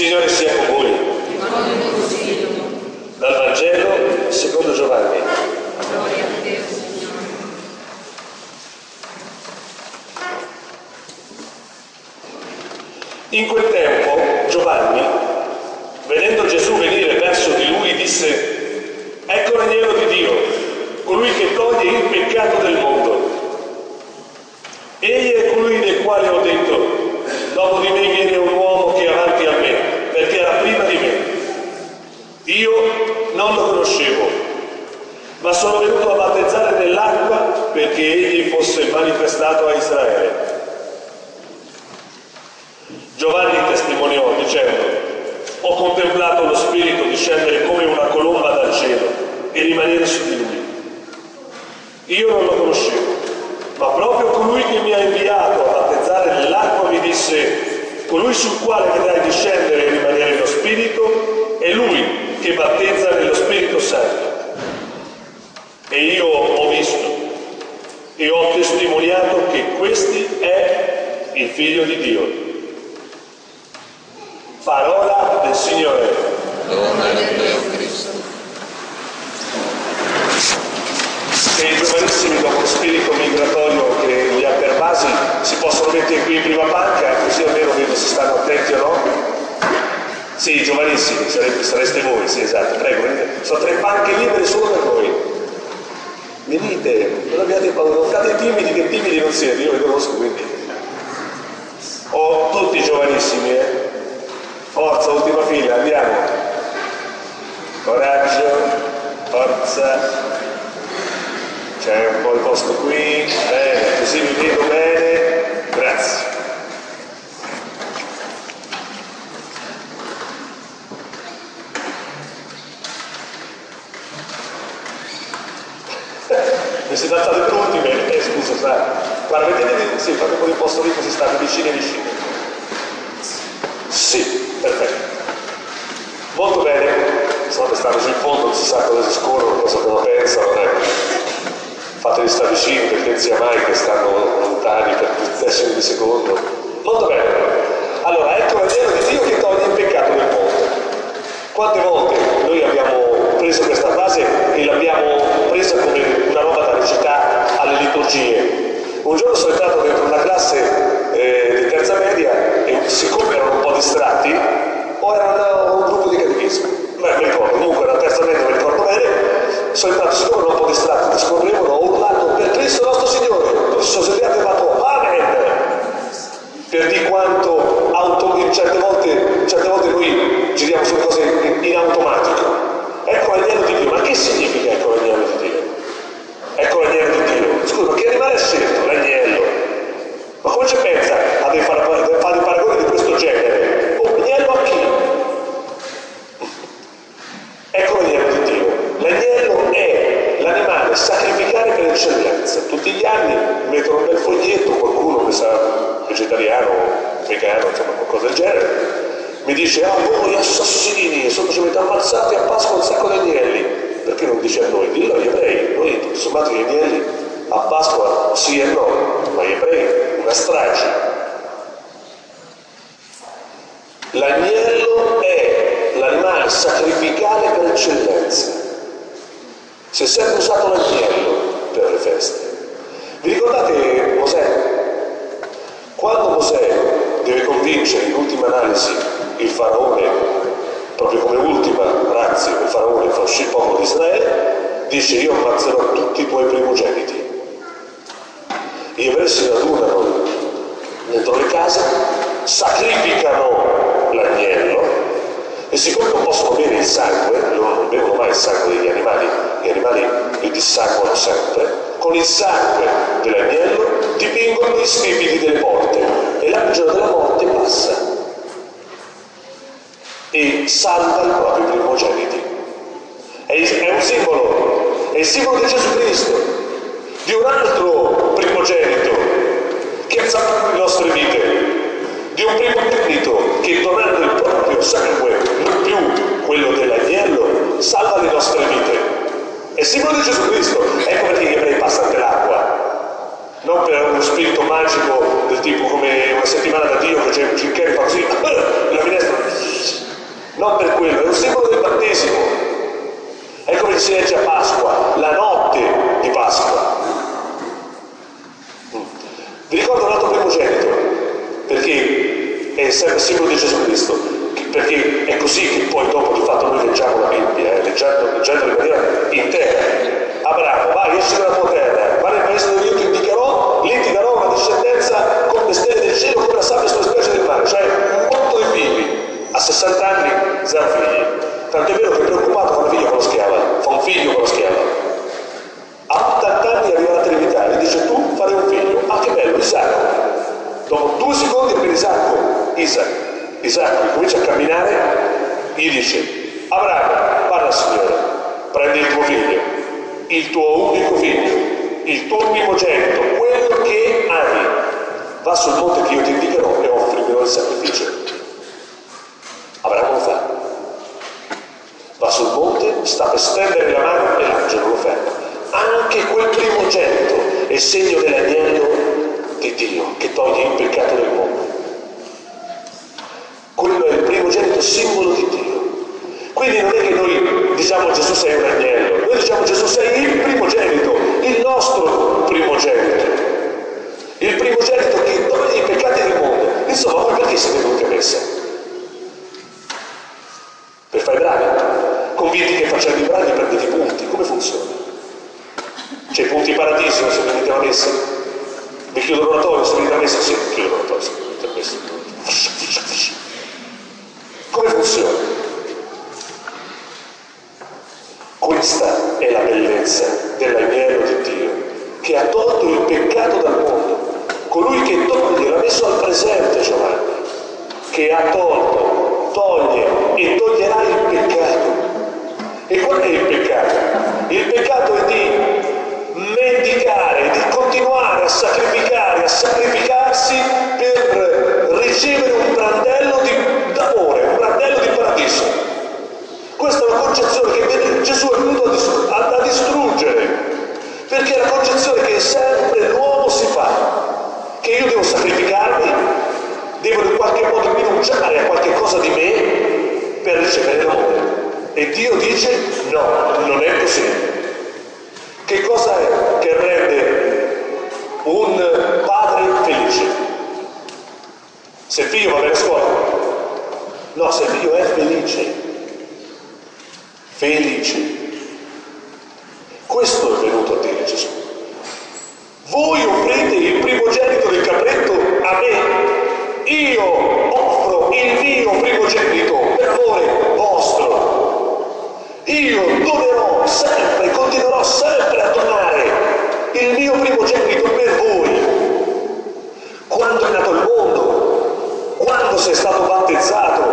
Signore sia con voi. Dal Vangelo secondo Giovanni. Gloria a te, Signore. In quel tempo Giovanni, vedendo Gesù venire verso di lui, disse: ecco l'agnello di Dio, colui che toglie il peccato del mondo. Egli è colui del quale ho detto: dopo di me viene un uomo che è avanti a me, perché era prima di me. Io non lo conoscevo, ma sono venuto a battezzare nell'acqua perché egli fosse manifestato a Israele. Giovanni testimoniò dicendo: ho contemplato lo Spirito discendere come una colomba dal cielo e rimanere su di lui. Io non lo conoscevo, ma proprio colui che mi ha inviato a battezzare nell'acqua mi disse: colui sul quale vedrai discendere e rimanere lo Spirito è lui che battezza nello Spirito Santo. E io ho visto e ho testimoniato che questi è il Figlio di Dio. Parola del Signore. Lode a te, o Cristo. Se i giovanissimi dopo spirito migratorio che li ha pervasi si possono mettere qui in prima panca, così almeno vedo se stanno attenti o no. Sì, i giovanissimi, sareste voi, sì, esatto, prego, venite. Sono 3 panche libere solo per voi. Venite, non abbiate paura, non fate timidi, che timidi non siete, io vi conosco, quindi. Tutti i giovanissimi, Forza, ultima fila, andiamo. Coraggio, forza. C'è un po' il posto qui, bene, così vi vedo bene, grazie. Mi siete alzati per ultime, scusa, sai. Guarda, vedete, sì, fate un po' di posto lì così state vicini. Sì, perfetto. Molto bene, sono stato sul fondo, non si sa cosa si scorrono, cosa pensano, Fatevi stare vicini perché non sia mai che stanno lontani per decimi di secondo. Molto bene. Allora, ecco l'agnello di Dio che toglie il peccato del mondo. Quante volte noi abbiamo preso questa frase e l'abbiamo presa come una roba da recitare alle liturgie? Un giorno sono entrato dentro una classe di terza media e siccome erano un po' distratti, o erano un gruppo di catechismo, beh, mi ricordo, comunque la terza media mi ricordo bene, sono entrato, siccome erano un po' distratti, scorrevano, ho urlato: per Cristo nostro Signore, tutti sono svegliati e ho fatto Amen, per di quanto certe volte noi giriamo sulle cose in automatico. Ecco l'agnello di Dio, ma che significa ecco l'agnello di Dio? Ecco l'agnello di Dio, scusa, ma che animale è scelto l'agnello? Ma come ci pensa a fare dei paragoni di questo genere? Agnello a chi? Ecco l'agnello di Dio. L'agnello è l'animale sacrificare per eccellenza. Tutti gli anni mettono un bel foglietto, qualcuno che sa vegetariano, vegano, insomma qualcosa del genere, mi dice: voi assassini, semplicemente ammazzate a Pasqua un sacco di agnelli. Perché non dice a noi? Dillo agli ebrei. Noi tutto sommato gli agnelli a Pasqua sì e no, ma gli ebrei una strage. L'agnello è l'animale sacrificale per eccellenza. Si è sempre usato l'agnello per le feste. Vi ricordate Mosè? Quando Mosè deve convincere in ultima analisi il faraone, proprio come ultima razio, il faraone fa uscire il popolo di Israele, dice: io ammazzerò tutti i tuoi primogeniti. Gli ebrei si radunano dentro le case, sacrificano l'agnello e siccome non possono bere il sangue, loro non bevono mai il sangue degli animali, gli animali li dissanguano sempre, con il sangue dell'agnello dipingono gli stipiti delle porte e l'angelo della morte passa e salva i propri primogeniti. È un simbolo, è il simbolo di Gesù Cristo, di un altro primogenito che ha salvato le nostre vite, di un primogenito che donando il proprio sangue, non più quello dell'agnello, salva le nostre vite. È il simbolo di Gesù Cristo. Ecco perché gli ebrei passano per l'acqua, non per uno spirito magico del tipo come una settimana da Dio che Jim Carrey fa così, la finestra non per quello, è un simbolo del battesimo. È come si legge a Pasqua, la notte di Pasqua. Vi ricordo un altro primogenito, perché è sempre simbolo di Gesù Cristo, perché è così che poi dopo di fatto noi leggiamo la Bibbia, leggendo in maniera intera. Abramo, vai, esci dalla tua terra, vai nel paese dove io ti indicherò, lì ti darò una discendenza come le stelle del cielo, come la sabbia sulle spiagge del mare, cioè un botto di figli. A 60 anni, 0 figli. Tanto è vero che è preoccupato fa un figlio con la schiava. A 80 anni arriva la Trinità e dice tu farai un figlio. Ah, che bello, Isacco. Dopo 2 secondi appena Isacco comincia a camminare, gli dice Abramo, parla al Signore, prendi il tuo figlio, il tuo unico figlio, il tuo primogenito, quello che ami, va sul monte che io ti indicherò e offrimelo il sacrificio. Abramo lo fa, va sul monte, sta per stendere la mano e l'angelo lo ferma. Anche quel primogenito è segno dell'agnello di Dio che toglie il peccato del mondo. Quello è il primogenito, simbolo di Dio. Quindi non è che noi diciamo Gesù sei un agnello, noi diciamo Gesù sei il primogenito, il nostro primogenito, il primogenito che toglie i peccati del mondo. Insomma, voi perché siete venuti a messa? Per fare i bravi? Convinti che facendo i bravi prendete i punti? Come funziona? C'è i punti paradiso se venite a messa? Vi chiudo l'oratorio se venite a messa? Sì, chiudo l'oratorio se venite a messa. Come funziona? Questa è la bellezza dell'agnello di Dio, che ha tolto il peccato dal mondo. Colui che toglie, l'ha messo al presente Giovanni, che ha tolto, toglie e toglierà il peccato. E qual è il peccato? Il peccato è di mendicare, di continuare a sacrificare, a sacrificarsi per ricevere un brandello d'amore, un brandello di paradiso. Questa è una concezione che Gesù è venuto a distruggere, perché è la concezione che sempre l'uomo si fa, che io devo sacrificarmi, devo in qualche modo rinunciare a qualche cosa di me per ricevere l'amore. E Dio dice no, non è così. Che cosa è che rende un padre felice? Se il figlio va bene a scuola? No, se il figlio è felice. Felice. Questo è venuto a dire Gesù. Voi offrite il primogenito del capretto a me, io offro il mio primogenito per amore vostro. Io donerò sempre, continuerò sempre a donare il mio primogenito per voi. Quando è nato il mondo, quando sei stato battezzato,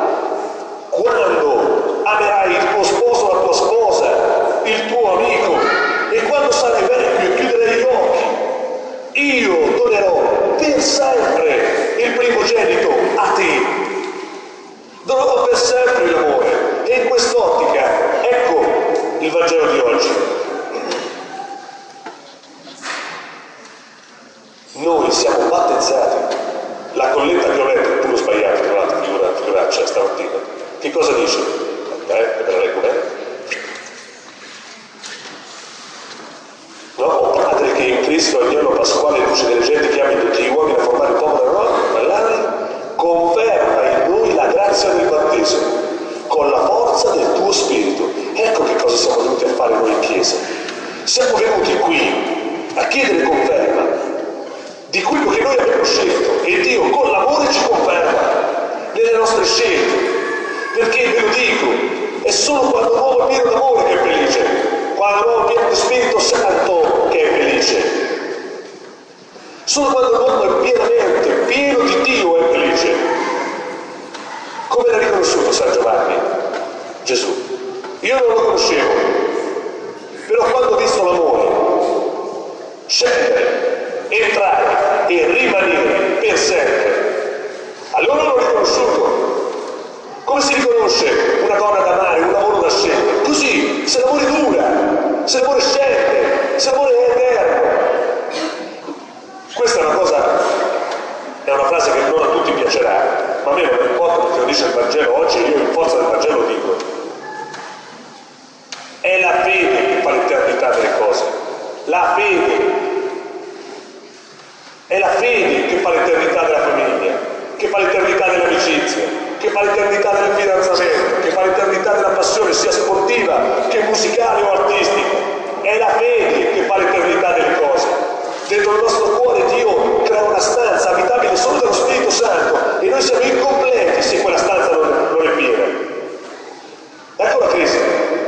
quando amerai il tuo sposo, la tua sposa, il tuo amico, e quando sarai vecchio e chiuderai gli occhi, io donerò per sempre il primogenito a te. Donerò per sempre l'amore. E in quest'ottica, ecco il Vangelo di oggi. Noi siamo battezzati. La colletta che ho letto è pure sbagliata, tra l'altro, figuraccia stamattina. Che cosa dice? Me la leggo bene. No, o Padre che in Cristo agnello pasquale luce delle genti che ami tutti gli uomini a formare il popolo dell'anima, conferma in noi la grazia del battesimo con la forza del tuo spirito. Ecco che cosa siamo venuti a fare noi in chiesa. Siamo venuti qui a chiedere conferma di quello che noi abbiamo scelto, e Dio con l'amore ci conferma nelle nostre scelte, perché ve lo dico, è solo quando l'uomo è pieno d'amore che è felice, quando l'uomo è pieno di Spirito Santo che è felice, solo quando l'uomo è pienamente pieno di Dio è felice. Come l'ha riconosciuto San Giovanni? Gesù. Io non lo conoscevo, però quando ho visto l'amore scendere, entrare e rimanere per sempre, allora l'ho riconosciuto. Come si riconosce una donna da amare, un lavoro da scegliere? Così, se l'amore dura, se l'amore scende, se l'amore è eterno. Questa è una frase che non a tutti piacerà, ma a me non importa perché lo dice il Vangelo oggi, io in forza del Vangelo dico, è la fede che fa l'eternità delle cose, la fede. È la fede che fa l'eternità della famiglia, che fa l'eternità dell'amicizia, che fa l'eternità del fidanzamento, che fa l'eternità della passione sia sportiva che musicale o artistica. È la fede che fa l'eternità delle cose. Dentro il nostro cuore Dio crea una stanza abitabile solo dallo Spirito Santo e noi siamo incompleti se quella stanza non è piena. Ecco la crisi.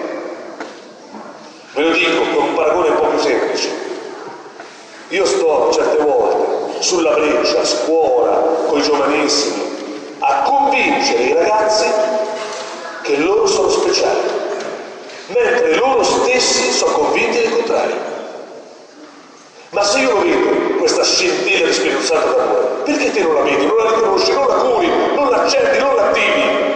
Ve lo dico con un paragone un po' più semplice. Io sto certe volte sulla breccia, a scuola, con i giovanissimi, a convincere i ragazzi che loro sono speciali, mentre loro stessi sono convinti del contrario. Ma se io lo vedo, questa scintilla di Spirito Santo d'amore, perché te non la vedi, non la riconosci, non la curi, non la accendi, non la attivi?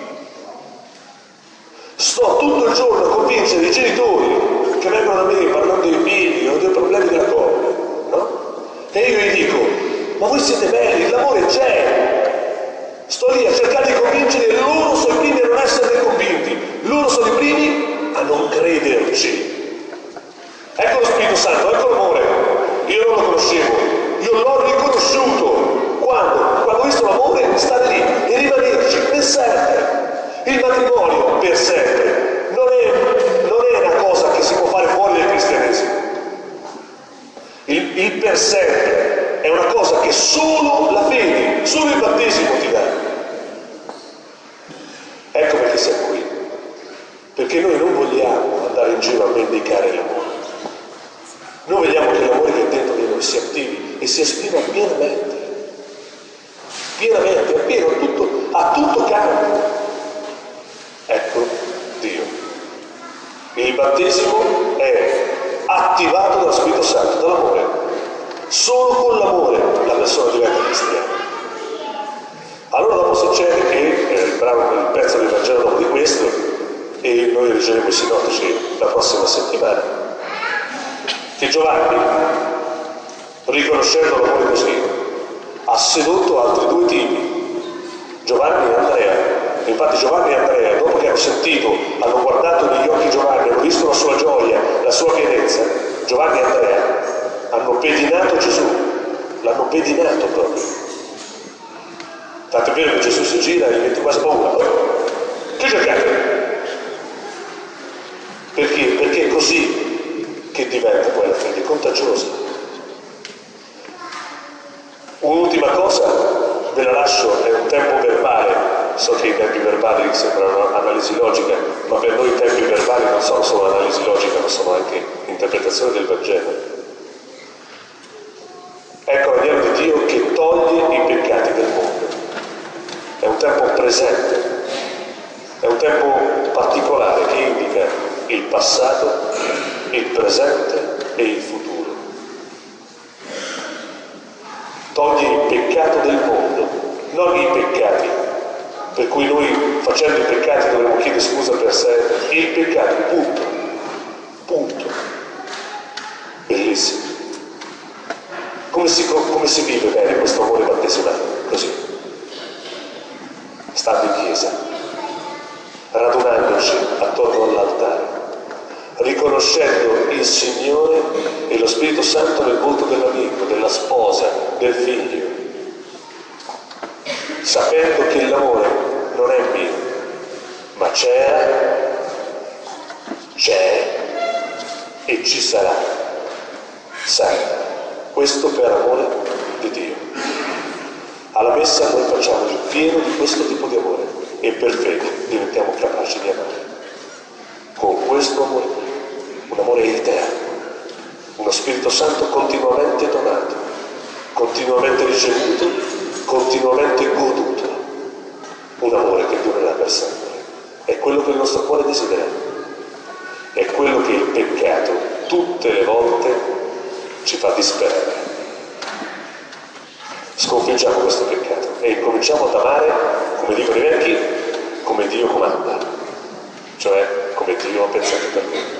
Sto tutto il giorno a convincere i genitori che vengono da me parlando dei figli o dei problemi della coppia, no? E io gli dico, ma voi siete belli, l'amore c'è. Sto lì a cercare di convincere e loro sono i primi a non essere convinti, loro sono i primi a non crederci. Ecco lo Spirito Santo, ecco l'amore. Io non lo conoscevo, io l'ho riconosciuto quando ho visto l'amore stare lì e rimanerci per sempre. Il matrimonio per sempre non è una cosa che si può fare fuori dal cristianesimo. Il per sempre è una cosa che solo la fede, solo il battesimo ti dà. Ecco perché siamo qui. Perché noi non vogliamo andare in giro a vendicare l'amore. Noi vogliamo che l'amore che è dentro di noi si attivi e si esprima pienamente. Pienamente, appieno, a tutto campo. Ecco Dio. Il battesimo è attivato dallo Spirito Santo, dall'amore. Solo con l'amore la persona diventa cristiana. Allora dopo succede che il pezzo del Vangelo dopo di questo, e noi leggeremo i sinottici la prossima settimana, che Giovanni, riconoscendo l'amore così, ha sedotto altri due tipi, Giovanni e Andrea. Infatti Giovanni e Andrea, dopo che hanno sentito, hanno guardato negli occhi Giovanni, hanno visto la sua gioia, la sua pienezza, Giovanni e Andrea hanno pedinato Gesù, l'hanno pedinato proprio. Tanto è vero che Gesù si gira e gli mette quasi paura. Che cercate? Perché? Perché è così che diventa poi la fede contagiosa. Un'ultima cosa, ve la lascio, è un tempo verbale. So che i tempi verbali sembrano analisi logica, ma per noi i tempi verbali non sono solo analisi logica, ma sono anche interpretazione del Vangelo. Ecco l'agnello di Dio che toglie i peccati del mondo. È un tempo presente, è un tempo particolare che indica il passato, il presente e il futuro. Toglie il peccato del mondo, non i peccati, per cui noi facendo i peccati dovremmo chiedere scusa per sé, il peccato, punto. Bellissimo. Come si vive bene questo amore battesimale? Così, stando in chiesa, radunandoci attorno all'altare, riconoscendo il Signore e lo Spirito Santo nel volto dell'amico, della sposa, del figlio, sapendo che l'amore non è mio, ma c'è e ci sarà. Sai, questo per amore di Dio. Alla messa noi facciamo il pieno di questo tipo di amore e per fede diventiamo capaci di amare. Con questo amore, un amore eterno, uno Spirito Santo continuamente donato, continuamente ricevuto, continuamente goduto, un amore che durerà per sempre. È quello che il nostro cuore desidera, è quello che il peccato tutte le volte ci fa disperare. Sconfiggiamo questo peccato e incominciamo ad amare, come dicono i vecchi, come Dio comanda, cioè come Dio ha pensato per noi.